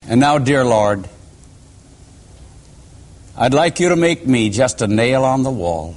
And now, dear Lord, I'd like you to make me just a nail on the wall,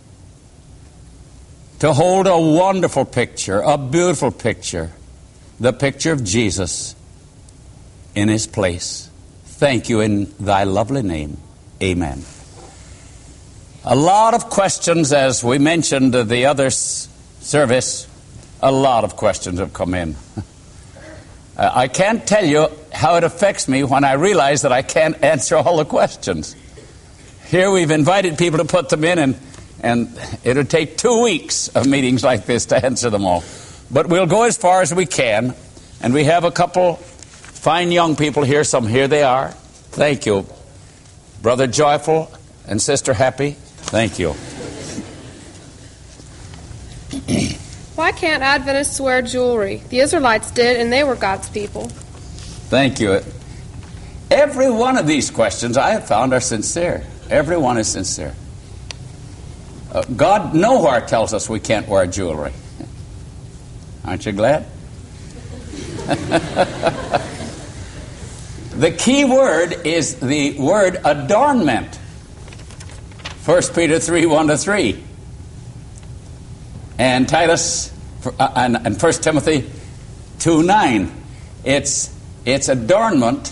to hold a wonderful picture, a beautiful picture, the picture of Jesus in his place. Thank you in thy lovely name. Amen. A lot of questions, as we mentioned the other service, a lot of questions have come in. I can't tell you how it affects me when I realize that I can't answer all the questions. Here we've invited people to put them in, and it would take 2 weeks of meetings like this to answer them all. But we'll go as far as we can, and we have a couple fine young people here. Some here they are. Thank you. Brother Joyful and Sister Happy, thank you. Why can't Adventists wear jewelry? The Israelites did, and they were God's people. Thank you. Every one of these questions I have found are sincere. Every one is sincere. God nowhere tells us we can't wear jewelry. Aren't you glad? The key word is the word adornment. 1 Peter 3, 1-3. And Titus and 1 Timothy 2:9. It's adornment.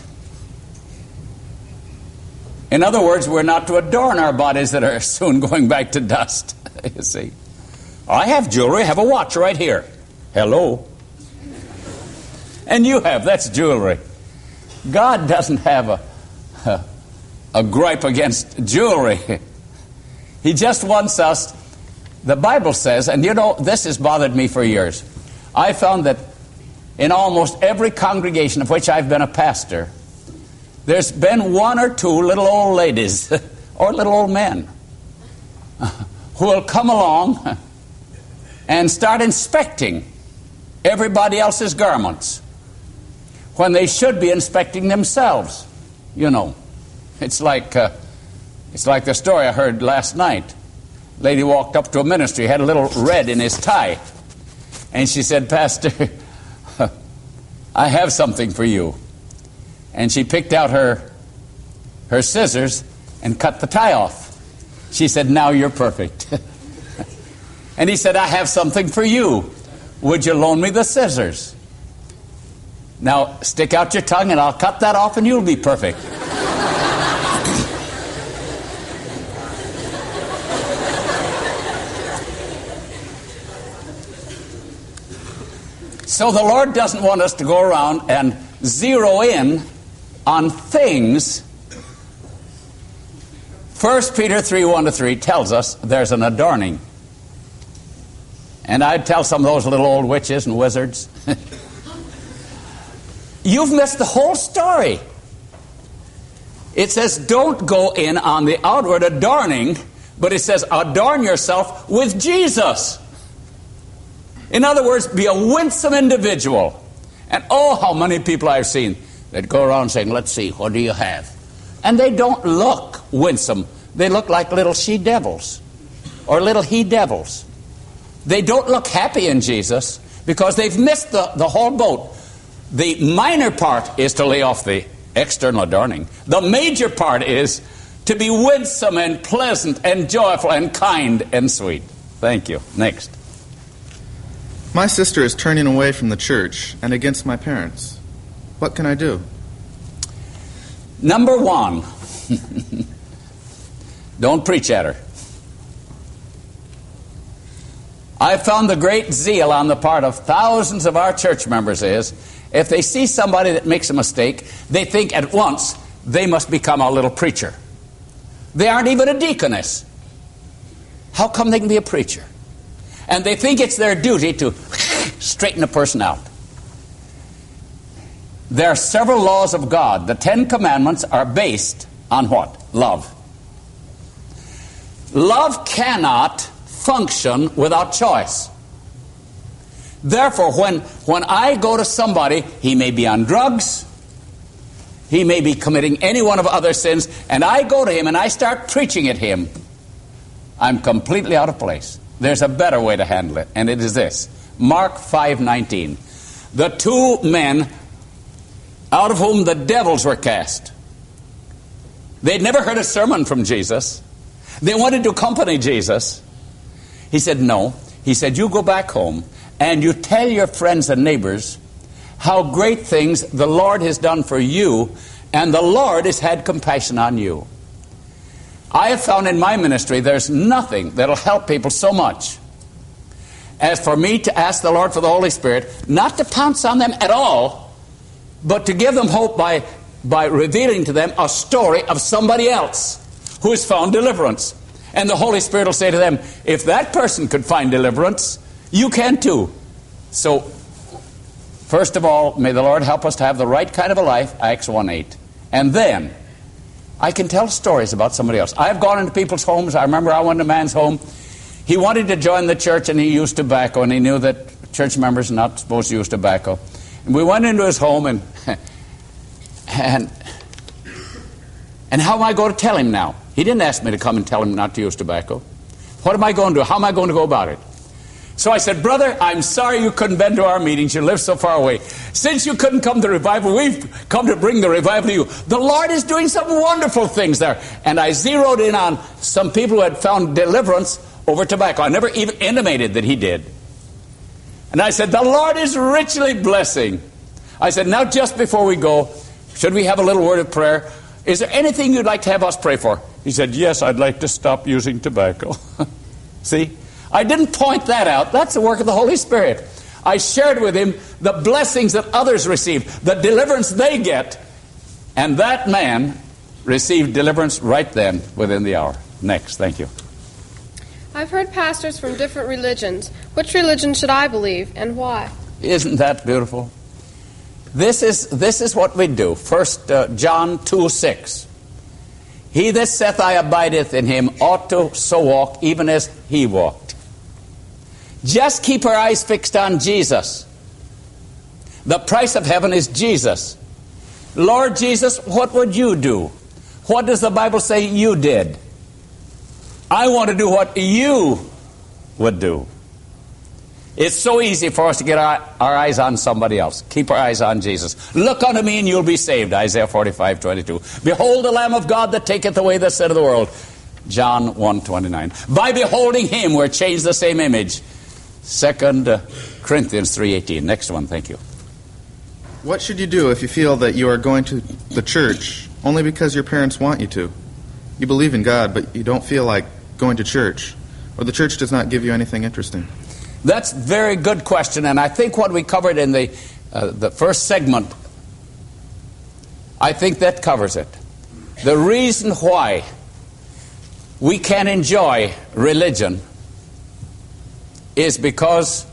In other words, we're not to adorn our bodies that are soon going back to dust. You see, I have jewelry. I have a watch right here. Hello. And you have. That's jewelry. God doesn't have a gripe against jewelry. He just wants us. The Bible says, and you know, this has bothered me for years. I found that in almost every congregation of which I've been a pastor, there's been one or two little old ladies or little old men who will come along and start inspecting everybody else's garments when they should be inspecting themselves. You know, it's like the story I heard last night. Lady walked up to a ministry, had a little red in his tie, and she said, "Pastor, I have something for you." And she picked out her scissors and cut the tie off. She said, "Now you're perfect." And he said, "I have something for you. Would you loan me the scissors? Now stick out your tongue and I'll cut that off and you'll be perfect." So the Lord doesn't want us to go around and zero in on things. 1 Peter 3, 1-3 tells us there's an adorning. And I'd tell some of those little old witches and wizards, you've missed the whole story. It says don't go in on the outward adorning, but it says adorn yourself with Jesus. In other words, be a winsome individual. And oh, how many people I've seen that go around saying, "Let's see, what do you have?" And they don't look winsome. They look like little she-devils or little he-devils. They don't look happy in Jesus because they've missed the whole boat. The minor part is to lay off the external adorning. The major part is to be winsome and pleasant and joyful and kind and sweet. Thank you. Next. My sister is turning away from the church and against my parents. What can I do? Number one, don't preach at her. I found the great zeal on the part of thousands of our church members is, if they see somebody that makes a mistake, they think at once they must become a little preacher. They aren't even a deaconess. How come they can be a preacher? And they think it's their duty to straighten a person out. There are several laws of God. The 10 Commandments are based on what? Love. Love cannot function without choice. Therefore, when I go to somebody, he may be on drugs, he may be committing any one of other sins, and I go to him and I start preaching at him, I'm completely out of place. There's a better way to handle it, and it is this. Mark 5:19. The two men out of whom the devils were cast. They'd never heard a sermon from Jesus. They wanted to accompany Jesus. He said, no. He said, you go back home and you tell your friends and neighbors how great things the Lord has done for you, and the Lord has had compassion on you. I have found in my ministry there's nothing that'll help people so much as for me to ask the Lord for the Holy Spirit, not to pounce on them at all, but to give them hope by revealing to them a story of somebody else who has found deliverance. And the Holy Spirit will say to them, if that person could find deliverance, you can too. So, first of all, may the Lord help us to have the right kind of a life, Acts 1:8. And then, I can tell stories about somebody else. I've gone into people's homes. I remember I went to a man's home. He wanted to join the church and he used tobacco, and he knew that church members are not supposed to use tobacco. And we went into his home and how am I going to tell him now? He didn't ask me to come and tell him not to use tobacco. What am I going to do? How am I going to go about it? So I said, brother, I'm sorry you couldn't bend to our meetings. You live so far away. Since you couldn't come to revival, we've come to bring the revival to you. The Lord is doing some wonderful things there. And I zeroed in on some people who had found deliverance over tobacco. I never even intimated that he did. And I said, the Lord is richly blessing. I said, now just before we go, should we have a little word of prayer? Is there anything you'd like to have us pray for? He said, yes, I'd like to stop using tobacco. See? I didn't point that out. That's the work of the Holy Spirit. I shared with him the blessings that others receive, the deliverance they get. And that man received deliverance right then, within the hour. Next, thank you. I've heard pastors from different religions. Which religion should I believe, and why? Isn't that beautiful? This is what we do. First John 2:6. He that saith I abideth in him ought to so walk, even as he walked. Just keep our eyes fixed on Jesus. The price of heaven is Jesus. Lord Jesus, what would you do? What does the Bible say you did? I want to do what you would do. It's so easy for us to get our eyes on somebody else. Keep our eyes on Jesus. Look unto me and you'll be saved. Isaiah 45:22. Behold the Lamb of God that taketh away the sin of the world. John 1:29. By beholding him we're changed the same image. 2 Corinthians 3:18. Next one, thank you. What should you do if you feel that you are going to the church only because your parents want you to? You believe in God, but you don't feel like going to church, or the church does not give you anything interesting. That's a very good question, and I think what we covered in the first segment, I think that covers it. The reason why we can enjoy religion is because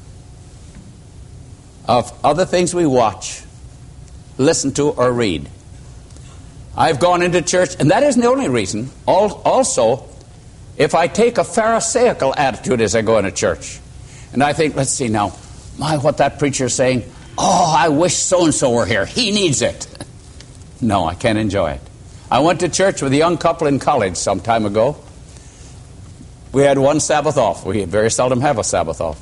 of other things we watch, listen to, or read. I've gone into church, and that isn't the only reason. Also, if I take a Pharisaical attitude as I go into church, and I think, let's see now, what that preacher is saying, oh, I wish so-and-so were here. He needs it. No, I can't enjoy it. I went to church with a young couple in college some time ago. We had one Sabbath off. We very seldom have a Sabbath off.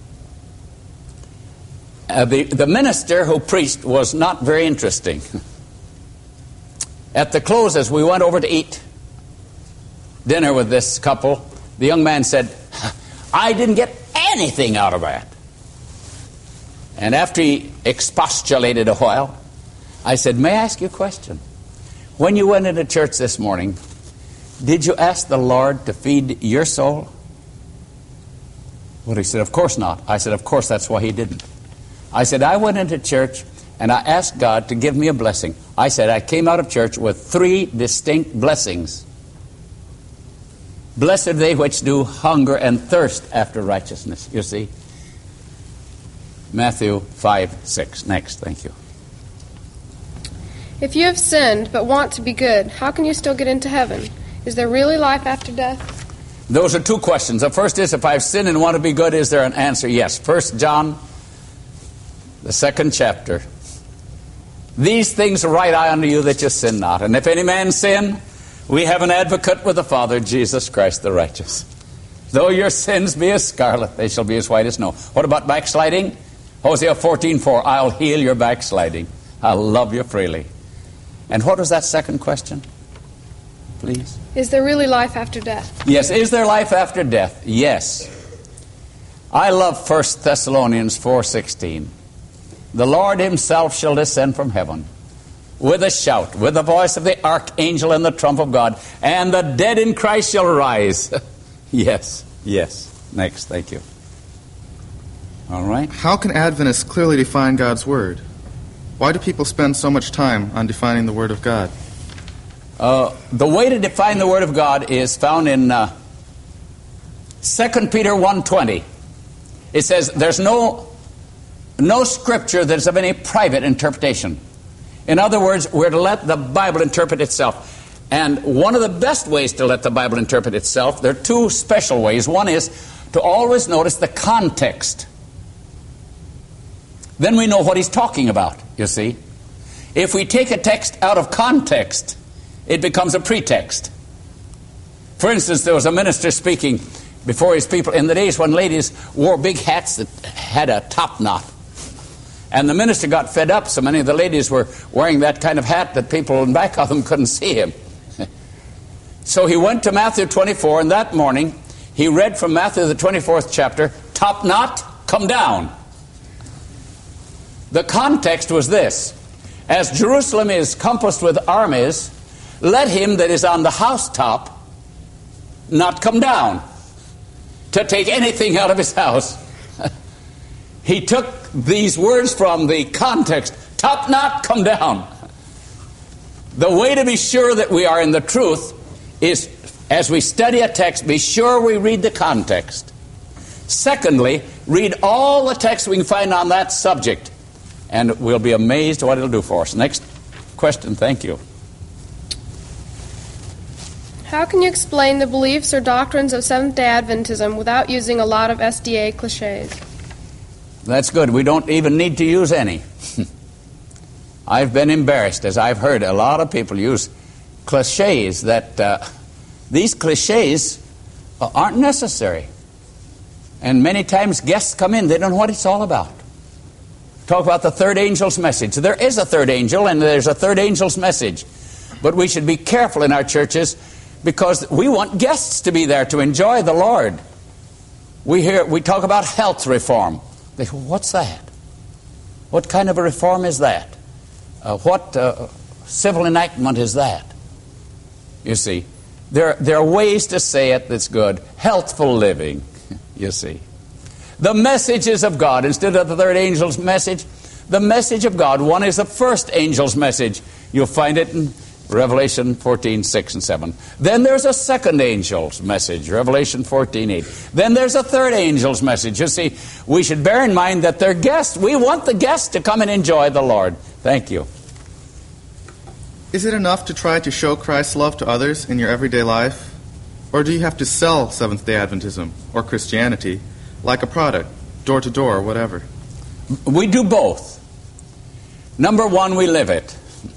The minister who preached was not very interesting. At the close, as we went over to eat dinner with this couple, the young man said, I didn't get anything out of that. And after he expostulated a while, I said, may I ask you a question? When you went into church this morning, did you ask the Lord to feed your soul? Well, he said, of course not. I said, of course, that's why he didn't. I said, I went into church and I asked God to give me a blessing. I said, I came out of church with 3 distinct blessings. Blessed are they which do hunger and thirst after righteousness. You see? Matthew 5:6. Next, thank you. If you have sinned but want to be good, how can you still get into heaven? Is there really life after death? Those are 2 questions. The first is, if I've sinned and want to be good, is there an answer? Yes. 1 John, the 2nd chapter. These things write I unto you that you sin not. And if any man sin, we have an advocate with the Father, Jesus Christ the righteous. Though your sins be as scarlet, they shall be as white as snow. What about backsliding? Hosea 14:4, I'll heal your backsliding. I love you freely. And what was that second question, please? Is there really life after death? Yes, is there life after death? Yes. I love 1 Thessalonians 4:16. The Lord himself shall descend from heaven with a shout, with the voice of the archangel and the trump of God, and the dead in Christ shall rise. Yes, yes. Next, thank you. All right. How can Adventists clearly define God's Word? Why do people spend so much time on defining the Word of God? The way to define the Word of God is found in 2 Peter 1:20. It says, there's no Scripture that is of any private interpretation. In other words, we're to let the Bible interpret itself. And one of the best ways to let the Bible interpret itself, there are two special ways. One is to always notice the context. Then we know what he's talking about, you see. If we take a text out of context, it becomes a pretext. For instance, there was a minister speaking before his people in the days when ladies wore big hats that had a top knot. And the minister got fed up, so many of the ladies were wearing that kind of hat that people in back of them couldn't see him. So he went to Matthew 24, and that morning he read from Matthew the 24th chapter, top knot, come down. The context was this: as Jerusalem is compassed with armies, let him that is on the housetop not come down to take anything out of his house. He took these words from the context, top knot, come down. The way to be sure that we are in the truth is, as we study a text, be sure we read the context. Secondly, read all the texts we can find on that subject, and we'll be amazed what it'll do for us. Next question, thank you. How can you explain the beliefs or doctrines of Seventh-day Adventism without using a lot of SDA cliches? That's good. We don't even need to use any. I've been embarrassed as I've heard a lot of people use cliches that these cliches aren't necessary. And many times guests come in, they don't know what it's all about. Talk about the third angel's message. There is a third angel and there's a third angel's message. But we should be careful in our churches because we want guests to be there to enjoy the Lord. We talk about health reform. They say, what's that? What kind of a reform is that? What civil enactment is that? You see, there are ways to say it that's good. Healthful living, you see. The messages of God, instead of the third angel's message, the message of God, one is the first angel's message. You'll find it in Revelation 14:6 and 7. Then there's a second angel's message, Revelation 14:8. Then there's a third angel's message. You see, we should bear in mind that they're guests. We want the guests to come and enjoy the Lord. Thank you. Is it enough to try to show Christ's love to others in your everyday life? Or do you have to sell Seventh-day Adventism or Christianity like a product, door to door, whatever? We do both. Number one, we live it.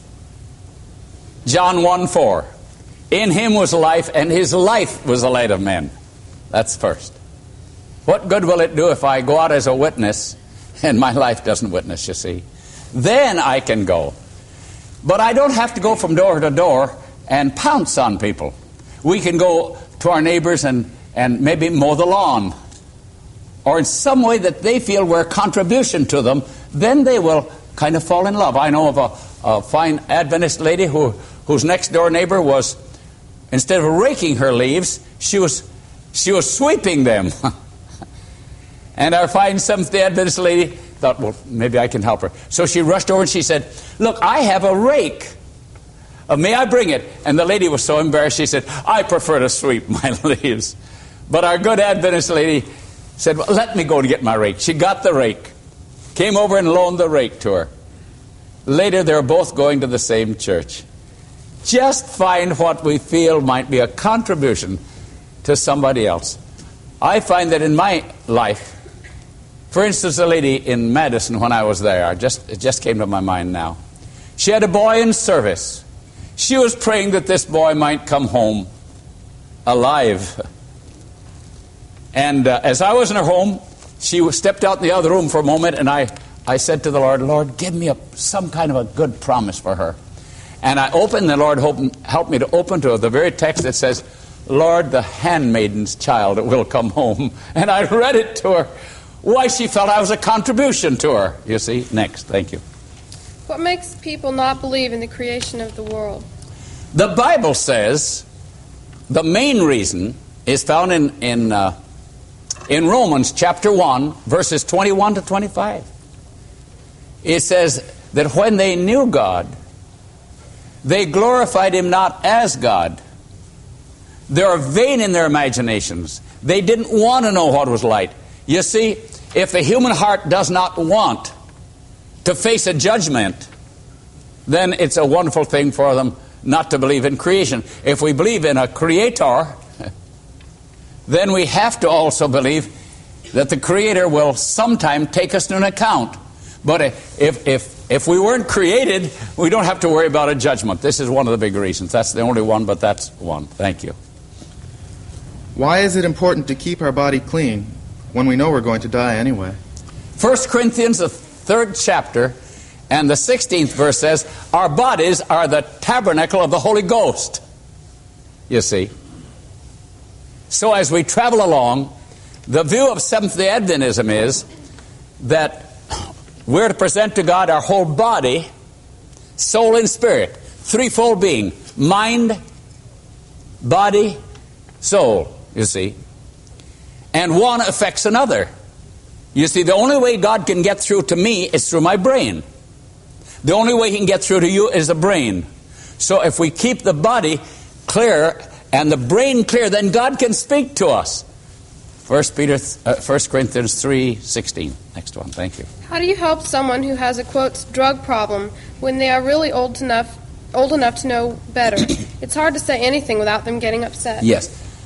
John 1:4. In him was life, and his life was the light of men. That's first. What good will it do if I go out as a witness and my life doesn't witness, you see? Then I can go. But I don't have to go from door to door and pounce on people. We can go to our neighbors and maybe mow the lawn, or in some way that they feel we're a contribution to them. Then they will kind of fall in love. I know of a fine Adventist lady whose next door neighbor was, instead of raking her leaves, she was sweeping them. And our fine Seventh-day Adventist lady thought, well, maybe I can help her. So she rushed over and she said, look, I have a rake. May I bring it? And the lady was so embarrassed, she said, I prefer to sweep my leaves. But our good Adventist lady said, well, let me go to get my rake. She got the rake, came over and loaned the rake to her. Later, they were both going to the same church. Just find what we feel might be a contribution to somebody else. I find that in my life, for instance, a lady in Madison when I was there, it just came to my mind now. She had a boy in service. She was praying that this boy might come home alive. And as I was in her home, she stepped out in the other room for a moment, and I I said to the Lord, Lord, give me some kind of a good promise for her. And I opened, the Lord helped me to open to the very text that says, Lord, the handmaiden's child will come home. And I read it to her. Why, she felt I was a contribution to her. You see? Next. Thank you. What makes people not believe in the creation of the world? The Bible says the main reason is found in Romans chapter 1, verses 21 to 25. It says that when they knew God, they glorified Him not as God. They are vain in their imaginations. They didn't want to know what was light. You see, if the human heart does not want to face a judgment, then it's a wonderful thing for them not to believe in creation. If we believe in a creator, then we have to also believe that the Creator will sometime take us to an account. But if we weren't created, we don't have to worry about a judgment. This is one of the big reasons. That's the only one, but that's one. Thank you. Why is it important to keep our body clean when we know we're going to die anyway? 1 Corinthians, the 3rd chapter, and the 16th verse says, our bodies are the tabernacle of the Holy Ghost. You see. So as we travel along, the view of Seventh-day Adventism is that we're to present to God our whole body, soul, and spirit. Threefold being. Mind, body, soul, you see. And one affects another. You see, the only way God can get through to me is through my brain. The only way He can get through to you is the brain. So if we keep the body clear and the brain clear, then God can speak to us. 1 Corinthians 3:16. Next one, thank you. How do you help someone who has a, quote, drug problem when they are really old enough to know better? It's hard to say anything without them getting upset. Yes.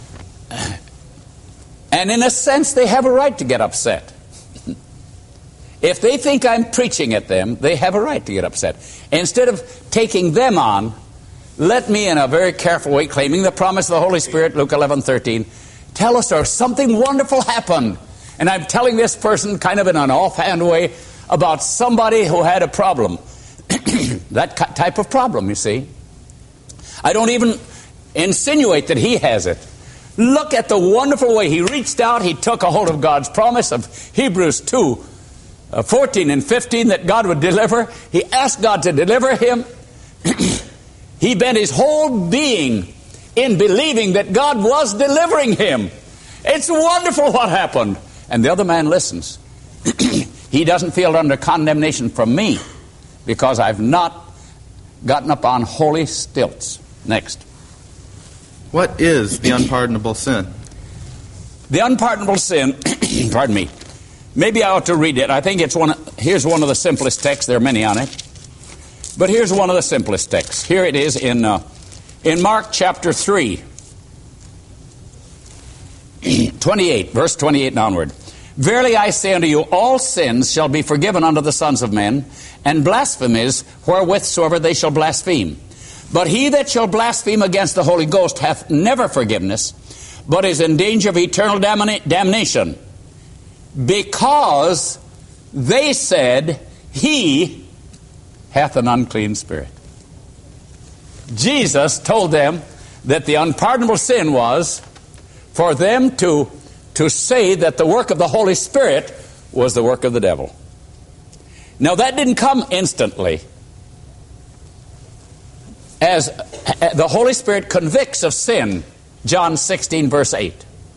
And in a sense, they have a right to get upset. If they think I'm preaching at them, they have a right to get upset. Instead of taking them on, let me, in a very careful way, claiming the promise of the Holy Spirit, Luke 11:13, tell us there's something wonderful happened. And I'm telling this person kind of in an offhand way about somebody who had a problem. That type of problem, you see. I don't even insinuate that he has it. Look at the wonderful way he reached out. He took a hold of God's promise of Hebrews 2:14 and 15 that God would deliver. He asked God to deliver him. He bent his whole being in believing that God was delivering him. It's wonderful what happened. And the other man listens. He doesn't feel under condemnation from me because I've not gotten up on holy stilts. Next. What is the unpardonable sin? The unpardonable sin, pardon me, maybe I ought to read it. I think here's one of the simplest texts. There are many on it. But here's one of the simplest texts. Here it is in Mark chapter 3, 28, verse 28 and onward. Verily I say unto you, all sins shall be forgiven unto the sons of men, and blasphemies wherewithsoever they shall blaspheme. But he that shall blaspheme against the Holy Ghost hath never forgiveness, but is in danger of eternal damnation, because they said, he hath an unclean spirit. Jesus told them that the unpardonable sin was for them to say that the work of the Holy Spirit was the work of the devil. Now that didn't come instantly. As the Holy Spirit convicts of sin, John 16 verse 8.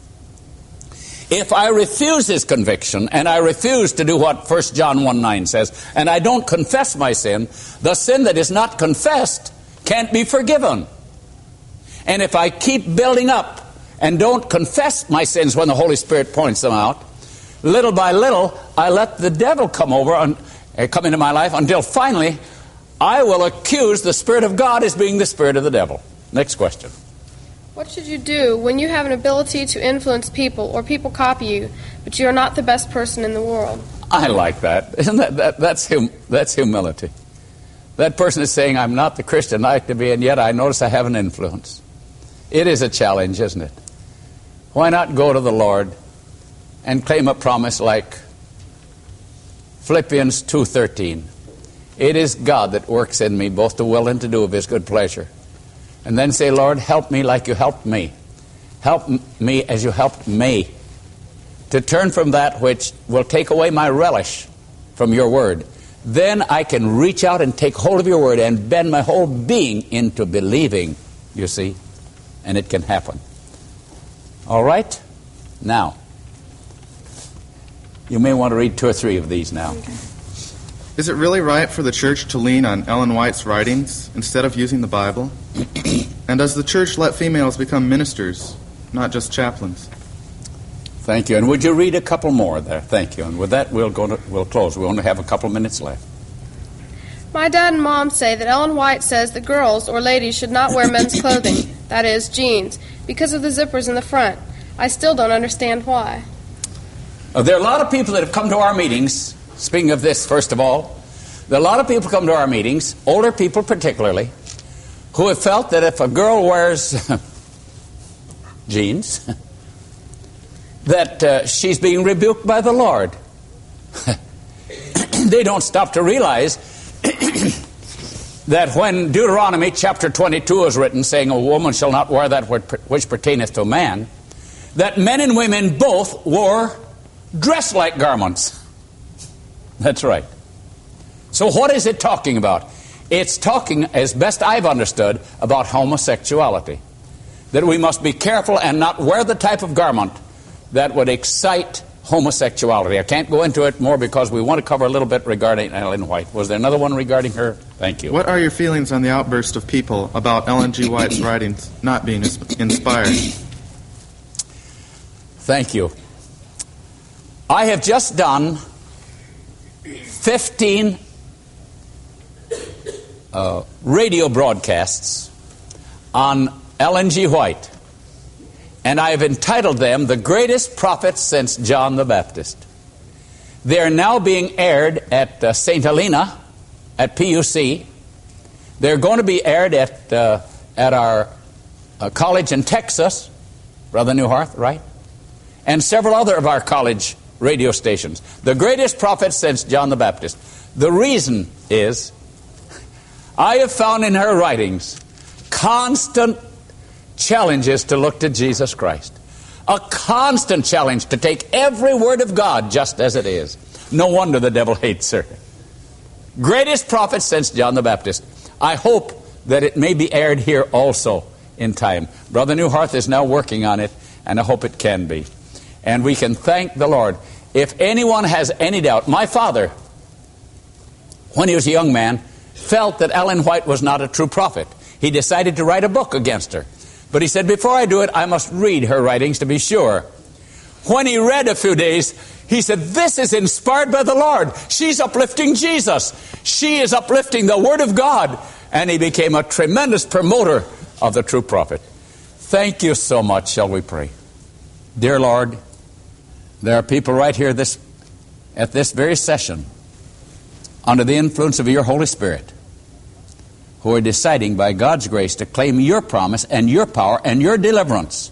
If I refuse His conviction, and I refuse to do what 1 John 1:9 says, and I don't confess my sin, the sin that is not confessed can't be forgiven. And if I keep building up and don't confess my sins when the Holy Spirit points them out, little by little, I let the devil come into my life until finally I will accuse the Spirit of God as being the spirit of the devil. Next question. What should you do when you have an ability to influence people or people copy you, but you are not the best person in the world? I like that. Isn't that's humility. That person is saying, I'm not the Christian I like to be, and yet I notice I have an influence. It is a challenge, isn't it? Why not go to the Lord and claim a promise like Philippians 2:13. It is God that works in me both to will and to do of His good pleasure. And then say, Lord, help me like you helped me. Help me as you helped me to turn from that which will take away my relish from your word. Then I can reach out and take hold of your word and bend my whole being into believing, you see, and it can happen. All right? Now, you may want to read 2 or 3 of these now. Okay. Is it really right for the church to lean on Ellen White's writings instead of using the Bible? And does the church let females become ministers, not just chaplains? Thank you. And would you read a couple more there? Thank you. And with that, we'll close. We only have a couple minutes left. My dad and mom say that Ellen White says that girls or ladies should not wear men's clothing, that is, jeans, because of the zippers in the front. I still don't understand why. There are a lot of people that have come to our meetings. Speaking of this, first of all, there are a lot of people come to our meetings, older people particularly, who have felt that if a girl wears jeans, that she's being rebuked by the Lord. They don't stop to realize that when Deuteronomy chapter 22 is written, saying a woman shall not wear that which pertaineth to a man, that men and women both wore dress-like garments. That's right. So what is it talking about? It's talking, as best I've understood, about homosexuality. That we must be careful and not wear the type of garment that would excite homosexuality. I can't go into it more because we want to cover a little bit regarding Ellen White. Was there another one regarding her? Thank you. What are your feelings on the outburst of people about Ellen G. White's writings not being inspired? Thank you. I have just done 15 radio broadcasts on Ellen G. White. And I have entitled them The Greatest Prophets Since John the Baptist. They are now being aired at St. Helena, at PUC. They're going to be aired at our college in Texas, Brother Newhart, right? And several other of our college radio stations. The greatest prophet since John the Baptist. The reason is, I have found in her writings constant challenges to look to Jesus Christ. A constant challenge to take every word of God just as it is. No wonder the devil hates her. Greatest prophet since John the Baptist. I hope that it may be aired here also in time. Brother Newhart is now working on it, and I hope it can be. And we can thank the Lord. If anyone has any doubt, my father, when he was a young man, felt that Ellen White was not a true prophet. He decided to write a book against her. But he said, before I do it, I must read her writings to be sure. When he read a few days, he said, this is inspired by the Lord. She's uplifting Jesus. She is uplifting the Word of God. And he became a tremendous promoter of the true prophet. Thank you so much, shall we pray. Dear Lord, there are people right here at this very session, under the influence of your Holy Spirit, who are deciding by God's grace to claim your promise and your power and your deliverance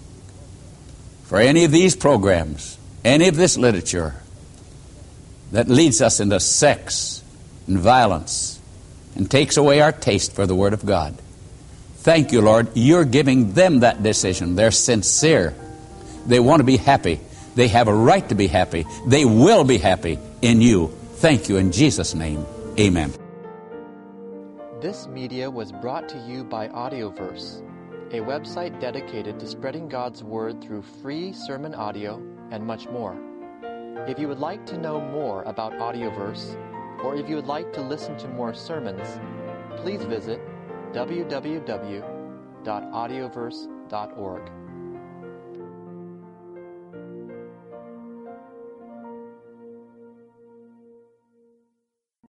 for any of these programs, any of this literature that leads us into sex and violence and takes away our taste for the Word of God. Thank you, Lord. You're giving them that decision. They're sincere. They want to be happy. They have a right to be happy. They will be happy in you. Thank you in Jesus' name. Amen. This media was brought to you by Audioverse, a website dedicated to spreading God's Word through free sermon audio and much more. If you would like to know more about Audioverse, or if you would like to listen to more sermons, please visit www.audioverse.org.